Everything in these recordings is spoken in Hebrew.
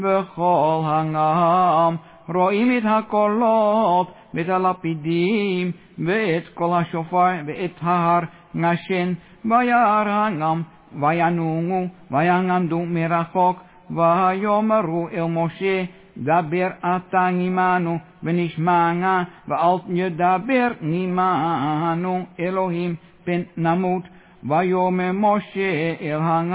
בכל העם, רואים את הקולות ואת הלפידים ואת כל השופר ואת ההר נשן, וירא העם וינומו וינעמדו מרחוק, ויאמרו אל משה, דבר אתה עמנו ונשמע, ואל ידבר עמנו אלוהים פן נמות. ויאמר משה אל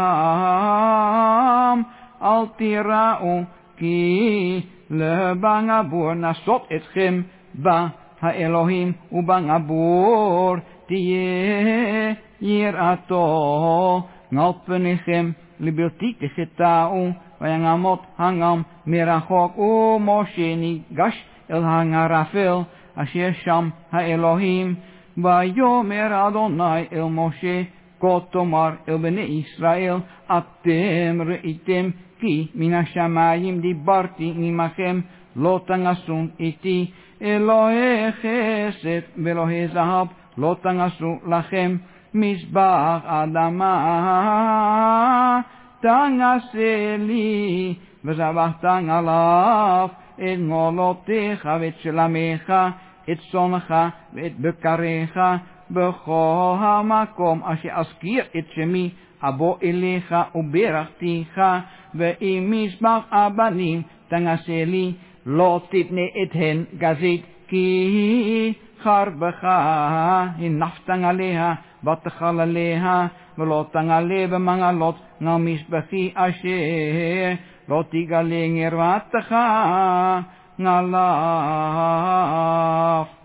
העם, אל תיראו כי לבעבור נשות אתכם בה האלוהים, ובעבור תהיה יראתו על פניכם, לבלתי תחטאו. ויעמוד העם מרחוק, ומשה ניגש אל הערפל אשר שם האלוהים. ויאמר אדוני אל משה, כה תאמר אל בני ישראל, אתם ראיתם כי מן השמיים דיברתי עמכם, לא תנגסו איתי, אלוהי חסד ואלוהי זהב לא תנגסו לכם, מזבח אדמה תנגסה לי, וזבחת עליו את מעולותיך ואת שלמך, את צונך ואת בקריך, בכל המקום אשר אזכיר את שמי אבוא אליך וברכתיך. ואם מזבח הבנים תנגסה לי, לא תתנה אתהן גזית, כי חרבך הנפת עליה ותאכל עליה, ולא תעלה במעלות על מזבחי אשר לא תגלה ערוותך עליו.